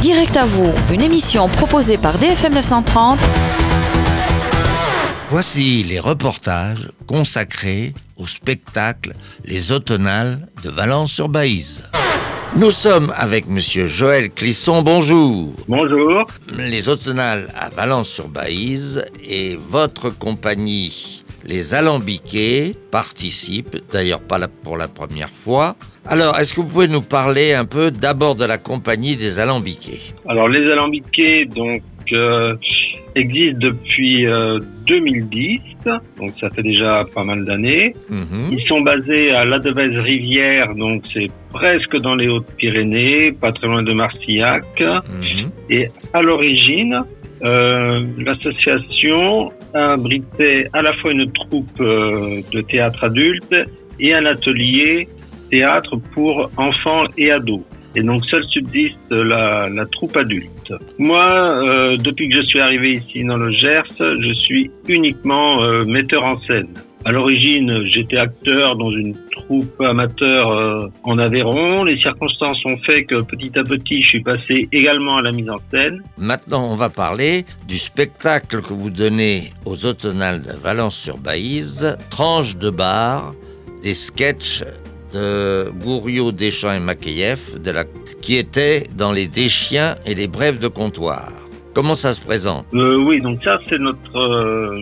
Direct à vous, une émission proposée par DFM 930. Voici les reportages consacrés au spectacle Les Automnales de Valence-sur-Baïse. Nous sommes avec Monsieur Joël Clisson, bonjour. Bonjour. Les Automnales à Valence-sur-Baïse et votre compagnie, Les Alambiqués, participe, d'ailleurs pas pour la première fois. Alors, est-ce que vous pouvez nous parler un peu d'abord de la compagnie des Alambiqués? Alors, les Alambiqués, existent depuis 2010, donc ça fait déjà pas mal d'années. Ils sont basés à La Devèze-Rivière, donc c'est presque dans les Hautes-Pyrénées, pas très loin de Marcillac. Et à l'origine, l'association abritait à la fois une troupe de théâtre adulte et un atelier théâtre pour enfants et ados. Et donc, seul subsiste la troupe adulte. Moi, depuis que je suis arrivé ici dans le Gers, je suis uniquement metteur en scène. À l'origine, j'étais acteur dans une troupe amateur en Aveyron. Les circonstances ont fait que petit à petit, je suis passé également à la mise en scène. Maintenant, on va parler du spectacle que vous donnez aux Automnales de Valence-sur-Baïse, Tranche de bar, des sketchs de Gouriot, Deschamps et Makeyeff, qui étaient dans les Deschiens et les Brèves de comptoir. Comment ça se présente? Oui, donc ça, c'est notre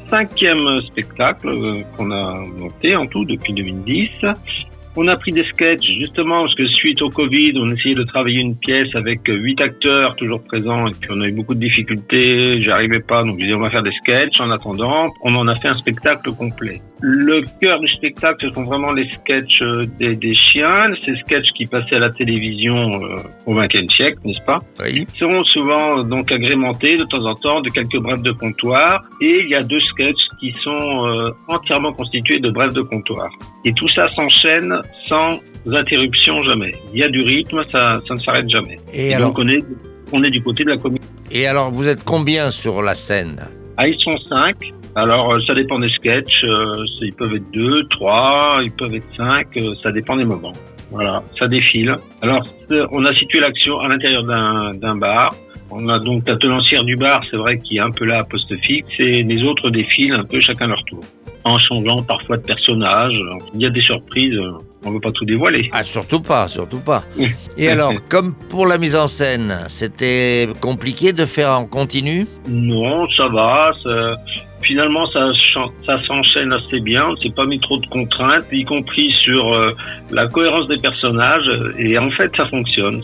5e spectacle qu'on a monté en tout depuis 2010. On a pris des sketchs justement parce que suite au Covid, on essayait de travailler une pièce avec 8 acteurs toujours présents et puis on a eu beaucoup de difficultés, j'y arrivais pas, donc j'ai dit on va faire des sketchs. En attendant, on en a fait un spectacle complet. Le cœur du spectacle, ce sont vraiment les sketchs des chiens, ces sketchs qui passaient à la télévision au XXe siècle, n'est-ce pas? Oui. Ils seront souvent donc agrémentés de temps en temps de quelques brèves de comptoir et il y a 2 sketchs qui sont entièrement constitués de brèves de comptoir. Et tout ça s'enchaîne sans interruption jamais. Il y a du rythme, ça ne s'arrête jamais. Et alors, donc on est du côté de la comédie. Et alors, vous êtes combien sur la scène? Ils sont 5. Alors, ça dépend des sketchs. Ils peuvent être 2, 3, ils peuvent être 5. Ça dépend des moments. Voilà, ça défile. Alors, on a situé l'action à l'intérieur d'un bar. On a donc la tenancière du bar, c'est vrai, qui est un peu là à poste fixe, et les autres défilent un peu chacun leur tour, en changeant parfois de personnage. Il y a des surprises, on ne veut pas tout dévoiler. Ah, surtout pas, surtout pas. Et alors, comme pour la mise en scène, c'était compliqué de faire en continu? Non, ça va. Finalement, ça s'enchaîne assez bien. On ne s'est pas mis trop de contraintes, y compris sur la cohérence des personnages. Et en fait, ça fonctionne.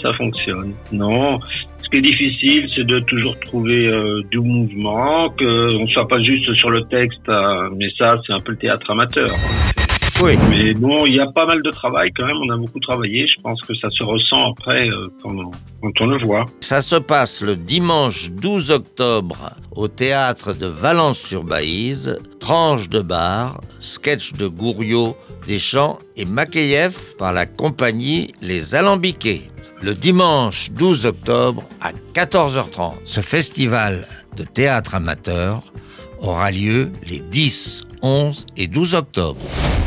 Non. Ce qui est difficile, c'est de toujours trouver du mouvement, qu'on ne soit pas juste sur le texte, mais ça, c'est un peu le théâtre amateur. Oui. Mais bon, il y a pas mal de travail quand même, on a beaucoup travaillé, je pense que ça se ressent après quand on le voit. Ça se passe le dimanche 12 octobre au théâtre de Valence-sur-Baïse, Tranche de bar, sketch de Gouriot, Deschamps et Makeyeff par la compagnie Les Alambiqués. Le dimanche 12 octobre à 14h30. Ce festival de théâtre amateur aura lieu les 10, 11 et 12 octobre.